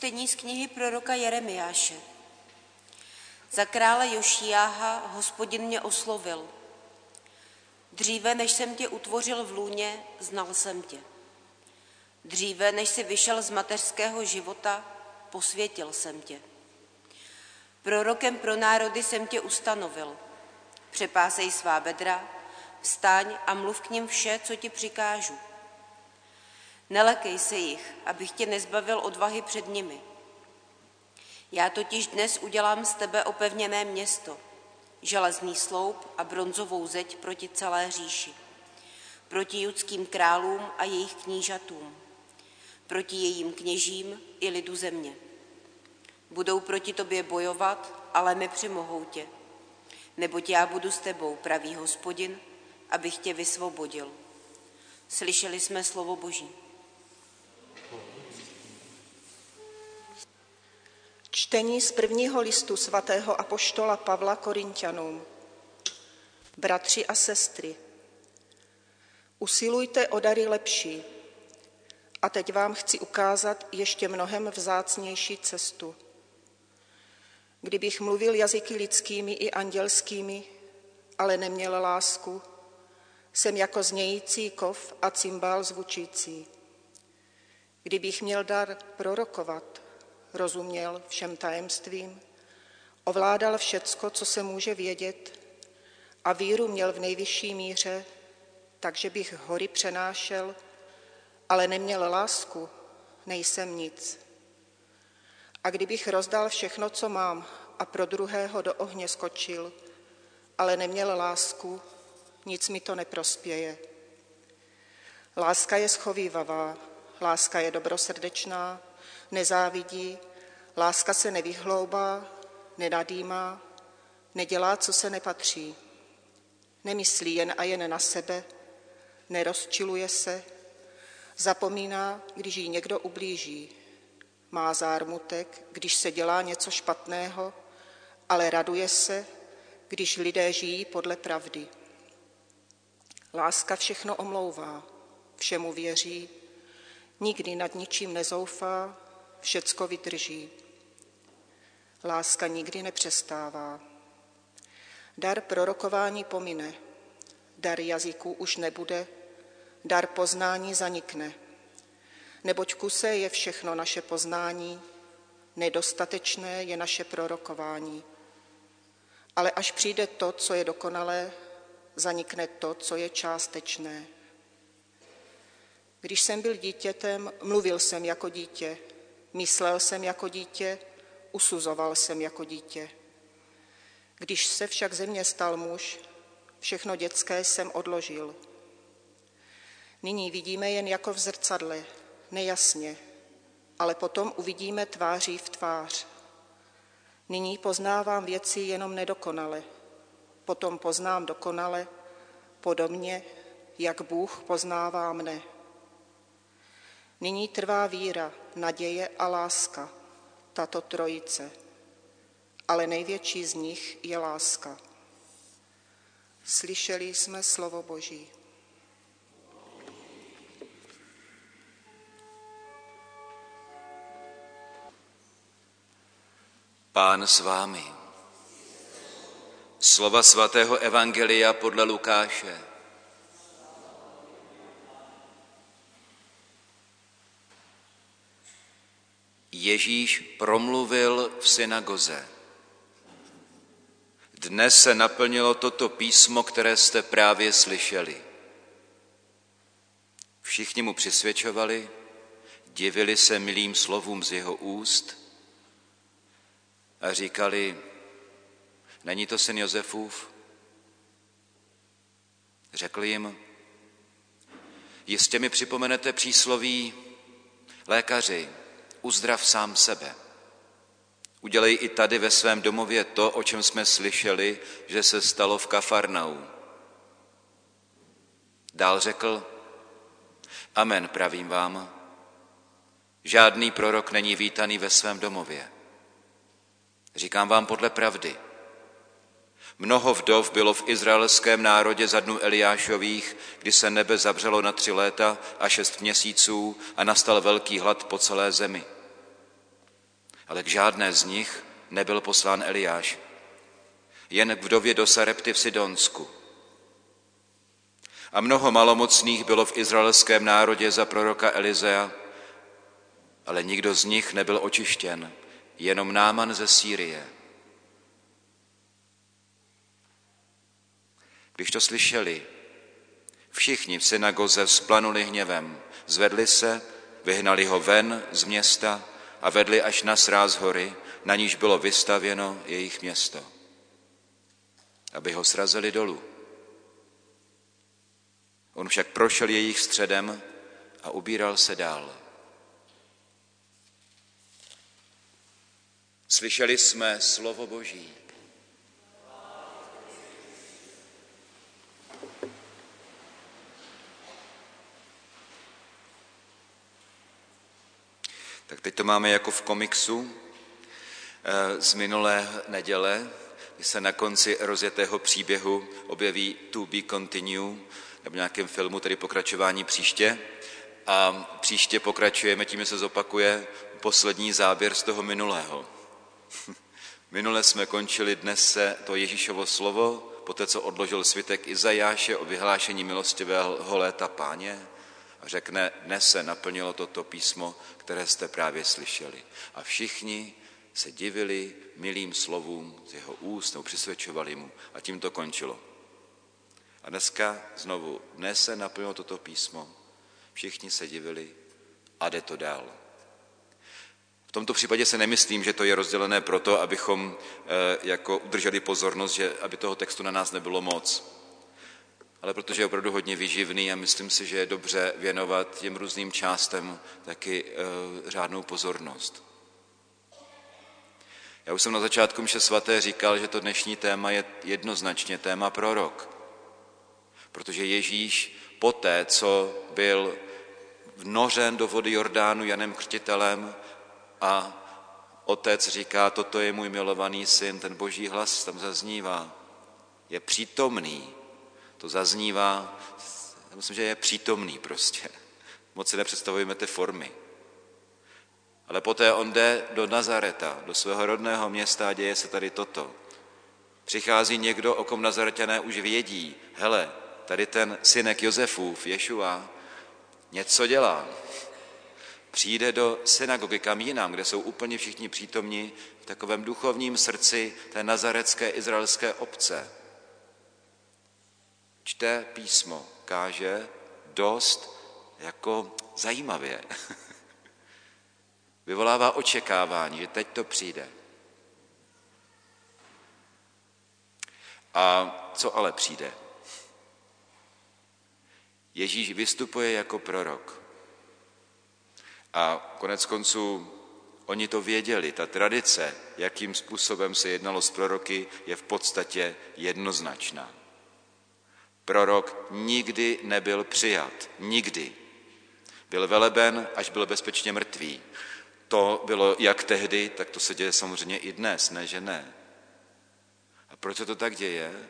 Čtení z knihy proroka Jeremiáše. Za krále Jošiáha Hospodin mě oslovil. Dříve, než jsem tě utvořil v lůně, znal jsem tě. Dříve, než jsi vyšel z mateřského života, posvětil jsem tě. Prorokem pro národy jsem tě ustanovil. Přepásej svá bedra, vstaň a mluv k nim vše, co ti přikážu. Nelekej se jich, abych tě nezbavil odvahy před nimi. Já totiž dnes udělám z tebe opevněné město, železný sloup a bronzovou zeď proti celé říši, proti judským králům a jejich knížatům, proti jejím kněžím i lidu země. Budou proti tobě bojovat, ale nepřemohou tě, neboť já budu s tebou, pravý Hospodin, abych tě vysvobodil. Slyšeli jsme slovo Boží. Čtení z prvního listu svatého apoštola Pavla Korinťanům. Bratři a sestry, usilujte o dary lepší. A teď vám chci ukázat ještě mnohem vzácnější cestu. Kdybych mluvil jazyky lidskými i andělskými, ale neměl lásku, jsem jako znějící kov a cymbál zvučící. Kdybych měl dar prorokovat, rozuměl všem tajemstvím, ovládal všecko, co se může vědět, a víru měl v nejvyšší míře, takže bych hory přenášel, ale neměl lásku, nejsem nic. A kdybych rozdal všechno, co mám, a pro druhého do ohně skočil, ale neměl lásku, nic mi to neprospěje. Láska je schovívavá, láska je dobrosrdečná, nezávidí, láska se nevyhloubá, nenadýmá, nedělá, co se nepatří. Nemyslí jen a jen na sebe, nerozčiluje se, zapomíná, když jí někdo ublíží. Má zármutek, když se dělá něco špatného, ale raduje se, když lidé žijí podle pravdy. Láska všechno omlouvá, všemu věří, nikdy nad ničím nezoufá, všecko vydrží. Láska nikdy nepřestává. Dar prorokování pomine, dar jazyků už nebude, dar poznání zanikne. Neboť kusé je všechno naše poznání, nedostatečné je naše prorokování. Ale až přijde to, co je dokonalé, zanikne to, co je částečné. Když jsem byl dítětem, mluvil jsem jako dítě, myslel jsem jako dítě, usuzoval jsem jako dítě. Když se však ze mě stal muž, všechno dětské jsem odložil. Nyní vidíme jen jako v zrcadle, nejasně, ale potom uvidíme tváří v tvář. Nyní poznávám věci jenom nedokonale, potom poznám dokonale, podobně, jak Bůh poznává mne. Nyní trvá víra, naděje a láska, tato trojice, ale největší z nich je láska. Slyšeli jsme slovo Boží. Pán s vámi. Slova svatého evangelia podle Lukáše. Ježíš promluvil v synagoze. Dnes se naplnilo toto písmo, které jste právě slyšeli. Všichni mu přisvědčovali, divili se milým slovům z jeho úst a říkali, není to syn Josefův? Řekl jim, jistě mi připomenete přísloví, lékaři, uzdrav sám sebe. Udělej i tady ve svém domově to, o čem jsme slyšeli, že se stalo v Kafarnau. Dál řekl, amen, pravím vám, žádný prorok není vítaný ve svém domově. Říkám vám podle pravdy. Mnoho vdov bylo v izraelském národě za dnů Eliášových, kdy se nebe zavřelo na 3 léta a 6 měsíců a nastal velký hlad po celé zemi. ale k žádné z nich nebyl poslán Eliáš, jen k vdově do Sarepty v Sidonsku. A mnoho malomocných bylo v izraelském národě za proroka Elizea, ale nikdo z nich nebyl očištěn, jenom Náman ze Sýrie. Když to slyšeli, všichni v synagoze vzplanuli hněvem, zvedli se, vyhnali ho ven z města a vedli až na sráz hory, na níž bylo vystavěno jejich město, aby ho srazili dolů. On však prošel jejich středem a ubíral se dál. Slyšeli jsme slovo Boží. Tak teď to máme jako v komiksu z minulé neděle, kdy se na konci rozjetého příběhu objeví to be continue, nebo nějakém filmu, tedy pokračování příště. A příště pokračujeme, tím se zopakuje poslední záběr z toho minulého. Minule jsme končili dnes se to Ježíšovo slovo, poté co odložil svitek Izajáše o vyhlášení milostivého léta Páně a řekne, dnes se naplnilo toto písmo, které jste právě slyšeli. A všichni se divili milým slovům z jeho úst, nebo přisvědčovali mu. A tím to končilo. A dneska znovu, dnes se naplnilo toto písmo, všichni se divili a jde to dál. V tomto případě se nemyslím, že to je rozdělené proto, abychom jako udrželi pozornost, že aby toho textu na nás nebylo moc. Ale protože je opravdu hodně výživný a myslím si, že je dobře věnovat těm různým částem taky řádnou pozornost. Já už jsem na začátku mše svaté říkal, že to dnešní téma je jednoznačně téma prorok. Protože Ježíš poté, co byl vnořen do vody Jordánu Janem Křtitelem a otec říká, toto je můj milovaný syn, ten boží hlas tam zaznívá, je přítomný, to zaznívá, já myslím, že je přítomný prostě. Moc si nepředstavujeme ty formy. Ale poté on jde do Nazareta, do svého rodného města a děje se tady toto. Přichází někdo, o kom Nazaretané už vědí, hele, tady ten synek Josefův, Ješua, něco dělá. Přijde do synagogy kam jinam, kde jsou úplně všichni přítomní v takovém duchovním srdci té nazaretské izraelské obce. Čte písmo, káže dost jako zajímavě. Vyvolává očekávání, že teď to přijde. A co ale přijde? Ježíš vystupuje jako prorok. A konec konců oni to věděli, ta tradice, jakým způsobem se jednalo s proroky, je v podstatě jednoznačná. Prorok nikdy nebyl přijat, nikdy. Byl veleben, až byl bezpečně mrtvý. To bylo jak tehdy, tak to se děje samozřejmě i dnes, ne že ne. A proč se to tak děje?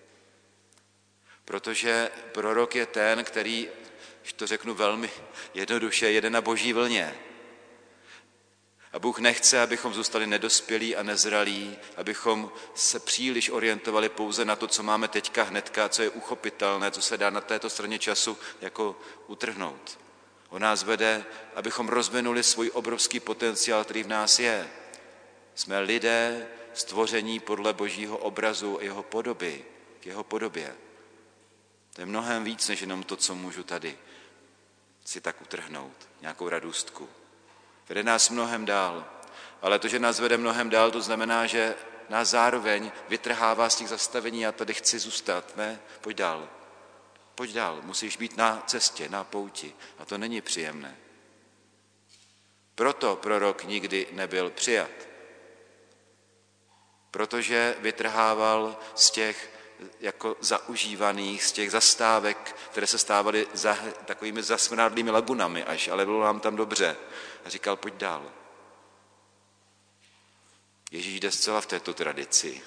Protože prorok je ten, který, když to řeknu velmi jednoduše, jede na boží vlně. A Bůh nechce, abychom zůstali nedospělí a nezralí, abychom se příliš orientovali pouze na to, co máme teďka hnedka, co je uchopitelné, co se dá na této straně času jako utrhnout. On nás vede, abychom rozvinuli svůj obrovský potenciál, který v nás je. Jsme lidé stvoření podle božího obrazu a jeho podoby, k jeho podobě. To je mnohem víc, než jenom to, co můžu tady si tak utrhnout, nějakou radůstku. Vede nás mnohem dál, ale to, že nás vede mnohem dál, to znamená, že nás zároveň vytrhává z těch zastavení, já tady chci zůstat, ne, pojď dál, musíš být na cestě, na pouti a to není příjemné. Proto prorok nikdy nebyl přijat, protože vytrhával z těch jako zaužívaných, z těch zastávek, které se stávaly takovými zasmrádlými lagunami až, ale bylo nám tam dobře. A říkal, pojď dál. Ježíš jde zcela v této tradici.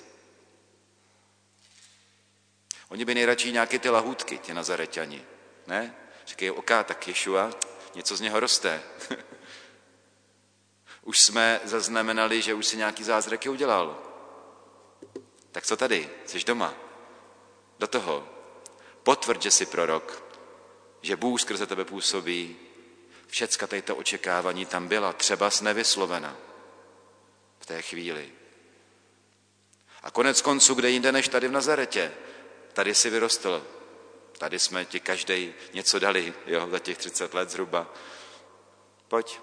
Oni by nejradši nějaké ty lahůdky, ti Nazareťani, ne? Říkají, tak Ješua, něco z něho roste. Už jsme zaznamenali, že už si nějaký zázraky udělal. Tak co tady? Jsi doma. Do toho. Potvrď, že jsi prorok, že Bůh skrze tebe působí. Všecka tato očekávání tam byla, třeba nevyslovena v té chvíli. A konec konců, kde jinde než tady v Nazaretě, tady jsi vyrostl. Tady jsme ti každej něco dali, jo, za těch 30 let zhruba. Pojď.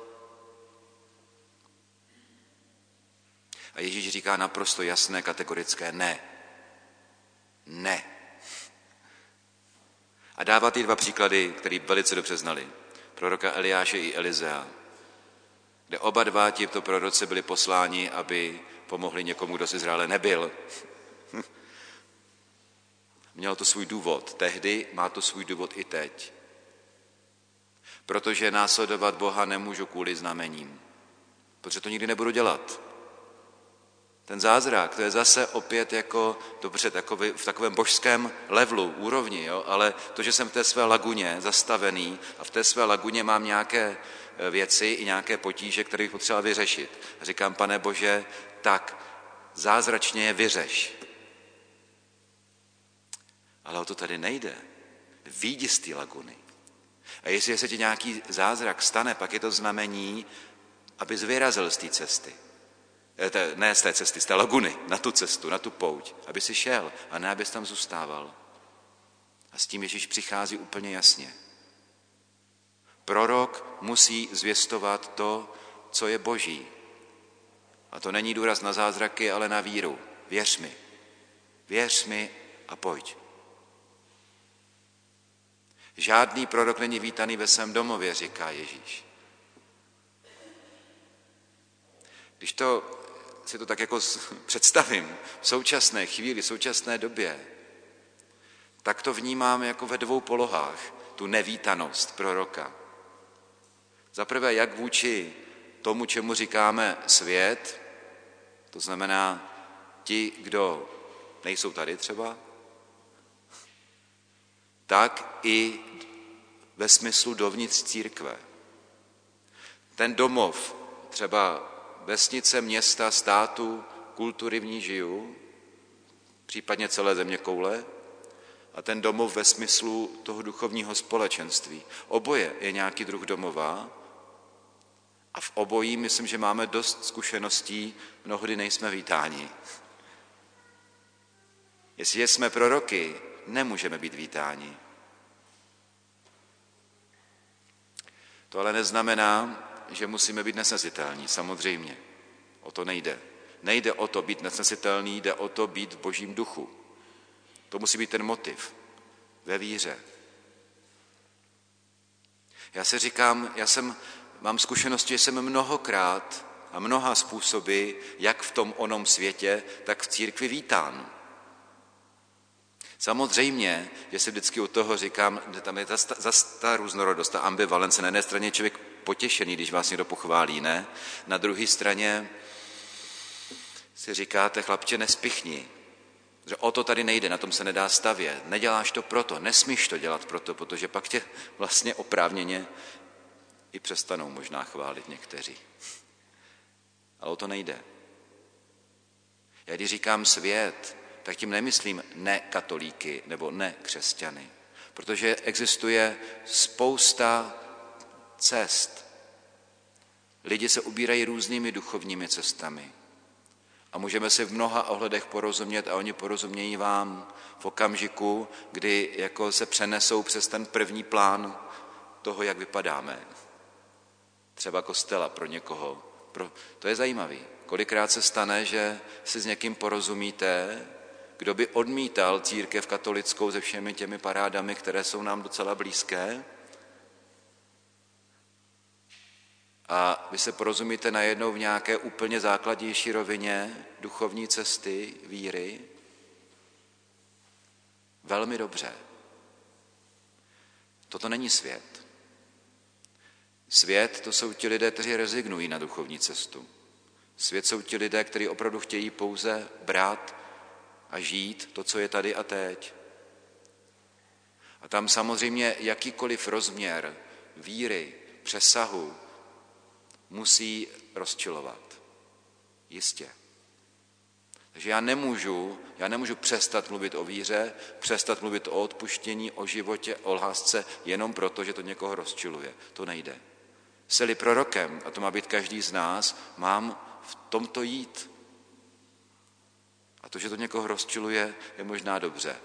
A Ježíš říká naprosto jasné, kategorické ne. Ne. A dává ty dva příklady, který velice dobře znali. Proroka Eliáše i Elizea, kde oba dva tito proroci byli posláni, aby pomohli někomu, kdo z Izraele nebyl. Mělo to svůj důvod tehdy, má to svůj důvod i teď. Protože následovat Boha nemůžu kvůli znamením, protože to nikdy nebudu dělat. Ten zázrak, to je zase opět jako, dobře, v takovém božském levelu, úrovni, jo? Ale to, že jsem v té své laguně zastavený a v té své laguně mám nějaké věci i nějaké potíže, které bych potřeboval vyřešit. A říkám, Pane Bože, tak zázračně je vyřeš. Ale o to tady nejde. Vyjdi z té laguny. A jestli se ti nějaký zázrak stane, pak je to znamení, abys vyrazil z té cesty. Ne z té cesty, z té laguny, na tu cestu, na tu pouť, aby si šel a ne, abys tam zůstával. A s tím Ježíš přichází úplně jasně. Prorok musí zvěstovat to, co je boží. A to není důraz na zázraky, ale na víru. Věř mi. Věř mi a pojď. Žádný prorok není vítaný ve svém domově, říká Ježíš. Když si to tak jako představím v současné chvíli, v současné době, tak to vnímám jako ve dvou polohách, tu nevítanost proroka. Za prvé, jak vůči tomu, čemu říkáme svět, to znamená ti, kdo nejsou tady třeba, tak i ve smyslu dovnitř církve. Ten domov, třeba vesnice, města, státu, kultury, v ní žiju, případně celé zeměkoule, a ten domov ve smyslu toho duchovního společenství. Oboje je nějaký druh domova a v obojí myslím, že máme dost zkušeností, mnohdy nejsme vítáni. Jestli jsme proroky, nemůžeme být vítáni. To ale neznamená, že musíme být nesnesitelní, samozřejmě. O to nejde. Nejde o to být nesnesitelný, jde o to být v božím duchu. To musí být ten motiv ve víře. Já si říkám, mám zkušenosti, že jsem mnohokrát a mnoha způsoby, jak v tom onom světě, tak v církvi vítán. Samozřejmě, že si vždycky u toho říkám, že tam je ta různorodost, ta ambivalence. Na jedné straně je člověk potěšený, když vás někdo pochválí, ne? Na druhé straně si říkáte, chlapče, nespichni. Že o to tady nejde, na tom se nedá stavět. Neděláš to proto, nesmíš to dělat proto, protože pak tě vlastně oprávněně i přestanou možná chválit někteří. Ale o to nejde. Já když říkám svět, tak tím nemyslím nekatolíky nebo nekřesťany, protože existuje spousta cest. Lidi se ubírají různými duchovními cestami a můžeme si v mnoha ohledech porozumět a oni porozumějí vám v okamžiku, kdy jako se přenesou přes ten první plán toho, jak vypadáme. Třeba kostela pro někoho. To je zajímavý. Kolikrát se stane, že si s někým porozumíte, kdo by odmítal církev katolickou se všemi těmi parádami, které jsou nám docela blízké, a vy se porozumíte najednou v nějaké úplně základnější rovině duchovní cesty, víry. Velmi dobře. Toto není svět. Svět, to jsou ti lidé, kteří rezignují na duchovní cestu. Svět jsou ti lidé, kteří opravdu chtějí pouze brát a žít to, co je tady a teď. A tam samozřejmě jakýkoliv rozměr víry, přesahu, musí rozčilovat. Jistě. Takže já nemůžu přestat mluvit o víře, přestat mluvit o odpuštění, o životě, o lásce, jenom proto, že to někoho rozčiluje. To nejde. Jsi-li prorokem, a to má být každý z nás, mám v tomto jít. A to, že to někoho rozčiluje, je možná dobře.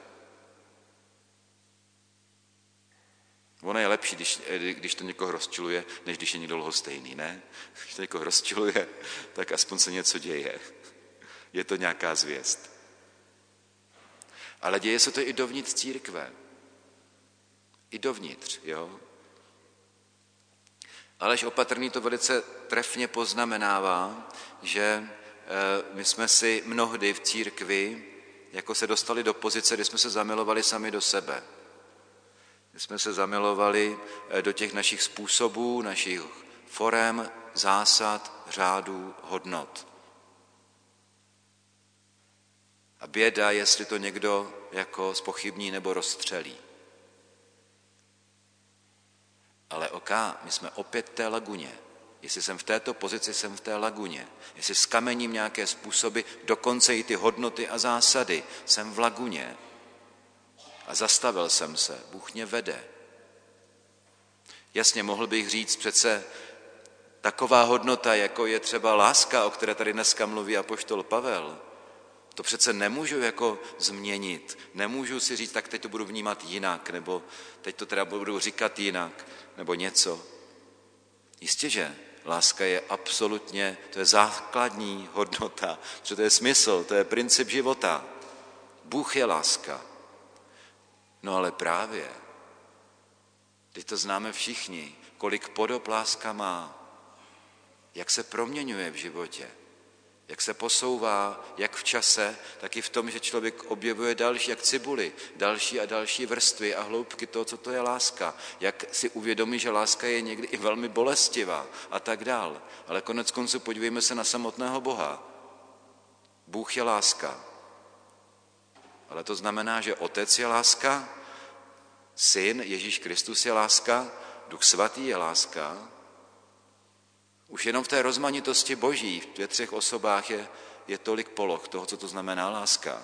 Ono je lepší, když to někoho rozčiluje, než když je někdo lhostejný, ne? Když to někoho rozčiluje, tak aspoň se něco děje. Je to nějaká zvěst. Ale děje se to i dovnitř církve. I dovnitř, jo? Aleš Opatrný to velice trefně poznamenává, že my jsme si mnohdy v církvi jako se dostali do pozice, kdy jsme se zamilovali sami do sebe. Kdy jsme se zamilovali do těch našich způsobů, našich forem, zásad, řádů, hodnot. A běda, jestli to někdo jako zpochybní nebo rozstřelí. Ale my jsme opět v té laguně. Jestli jsem v této pozici, jsem v té laguně. Jestli skamením nějaké způsoby, dokonce i ty hodnoty a zásady, jsem v laguně. A zastavil jsem se, Bůh mě vede. Jasně, mohl bych říct přece taková hodnota, jako je třeba láska, o které tady dneska mluví apoštol Pavel, to přece nemůžu jako změnit. Nemůžu si říct, tak teď to budu vnímat jinak, nebo teď to teda budu říkat jinak, nebo něco. Jistě, že láska je absolutně, to je základní hodnota, protože to je smysl, to je princip života. Bůh je láska. No ale právě, teď to známe všichni, kolik podob láska má, jak se proměňuje v životě, jak se posouvá, jak v čase, tak i v tom, že člověk objevuje další, jak cibuli, další a další vrstvy a hloubky toho, co to je láska. Jak si uvědomí, že láska je někdy i velmi bolestivá a tak dál. Ale konec konců podívejme se na samotného Boha. Bůh je láska. Ale to znamená, že Otec je láska, Syn Ježíš Kristus je láska, Duch Svatý je láska. Už jenom v té rozmanitosti Boží, ve 3 osobách je tolik poloh toho, co to znamená láska.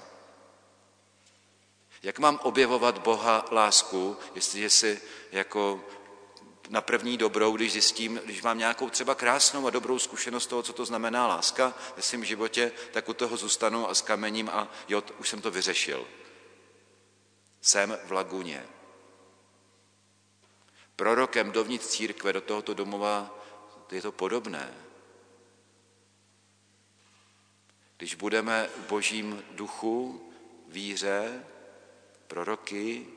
Jak mám objevovat Boha lásku, jestliže si jako na první dobrou, když zjistím, když mám nějakou třeba krásnou a dobrou zkušenost toho, co to znamená láska ve svém životě, tak u toho zůstanu a skamením a jo, už jsem to vyřešil. Jsem v laguně. Prorokem dovnitř církve, do tohoto domova, je to podobné. Když budeme v Božím duchu, víře, proroky,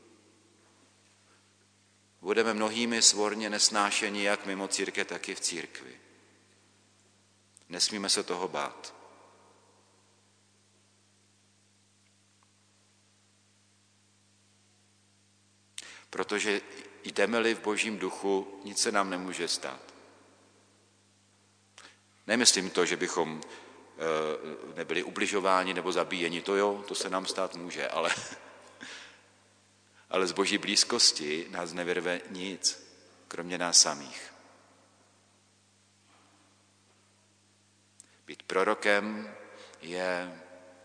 budeme mnohými svorně nesnášeni jak mimo církev, tak i v církvi. Nesmíme se toho bát. Protože jdeme-li v Božím duchu, nic se nám nemůže stát. Nemyslím to, že bychom nebyli ubližováni nebo zabíjeni, to jo, to se nám stát může, ale z Boží blízkosti nás nevyrve nic, kromě nás samých. Být prorokem je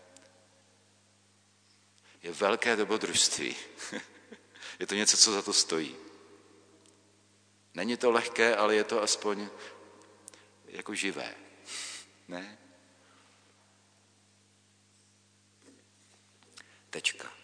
velké dobrodružství. Je to něco, co za to stojí. Není to lehké, ale je to aspoň jako živé. Ne? Tečka.